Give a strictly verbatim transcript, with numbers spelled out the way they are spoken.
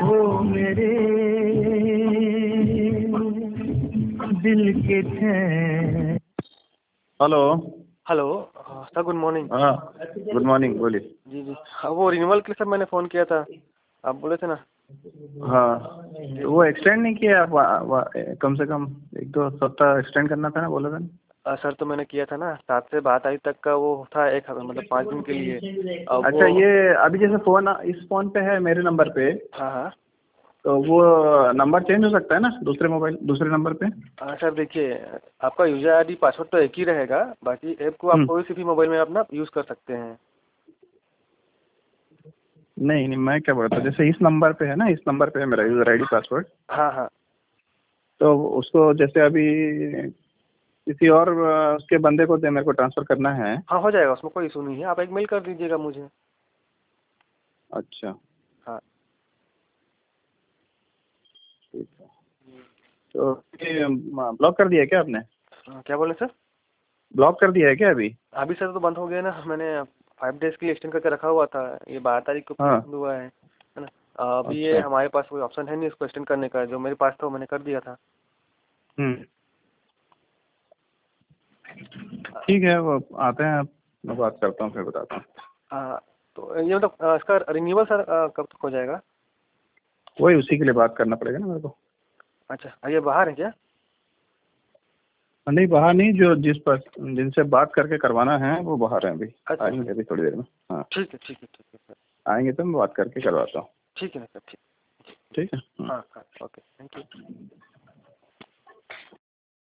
हो मेरे दिल के ठहर। Hello hello sir, good morning. हाँ गुड मॉर्निंग, बोलिए। जी जी हाँ, वो रिन्यूअल के लिए सर मैंने फ़ोन किया था, आप बोले थे ना। हाँ तो वो एक्सटेंड नहीं किया आप, वा- वा- कम से कम एक दो सप्ताह एक्सटेंड करना था ना, बोला था ना। आ, सर तो मैंने किया था ना, सात से बात आई तक का वो था, एक मतलब पाँच दिन के लिए। अब अच्छा, वो ये अभी जैसे फ़ोन इस फ़ोन पे है मेरे नंबर पे, हाँ हाँ तो वो नंबर चेंज हो सकता है ना दूसरे मोबाइल दूसरे नंबर पे। हाँ सर, देखिए आपका यूजर आई डी पासवर्ड तो एक ही रहेगा, बाकी ऐप को आप हम्म, कोई सी भी मोबाइल में अपना यूज़ कर सकते हैं। नहीं नहीं, मैं क्या बोलता हूँ, जैसे इस नंबर पे है ना, इस नंबर पे है मेरा यूज़र आईडी पासवर्ड, हाँ हाँ तो उसको जैसे अभी किसी और अ, उसके बंदे को दे, मेरे को ट्रांसफ़र करना है। हाँ, हो जाएगा, उसमें कोई इशू नहीं है, आप एक मेल कर दीजिएगा मुझे। अच्छा हाँ ठीक है, तो ये ब्लॉक कर दिया है क्या आपने? हाँ, क्या बोले सर? ब्लॉक कर दिया है क्या अभी? अभी सर तो बंद हो गया ना, मैंने फाइव डेज के लिए एक्सटेंड करके रखा हुआ था, ये बारह तारीख को फिर हाँ बंद हुआ है है ना। अभी ये अच्छा, हमारे पास कोई ऑप्शन है नहीं इसको एक्सटेंड करने का, जो मेरे पास था वो मैंने कर दिया था। हम्म ठीक है, वो आते हैं, मैं बात करता हूँ फिर बताता हूँ। हाँ, तो ये मतलब अ, इसका रिन्यूअल सर अ, कब तक हो जाएगा? वही उसी के लिए बात करना पड़ेगा ना मेरे को। अच्छा, ये बाहर है क्या? नहीं बाहर नहीं, जो जिस पर जिनसे बात करके करवाना है वो बाहर है अभी, अच्छा, आएंगे अभी थोड़ी देर में। हाँ ठीक है ठीक है ठीक है सर। आएंगे तो मैं बात करके करवाता हूँ। ठीक है ना सर, ठीक। ठीक है। हम्म। हाँ हाँ, ओके, थैंक यू।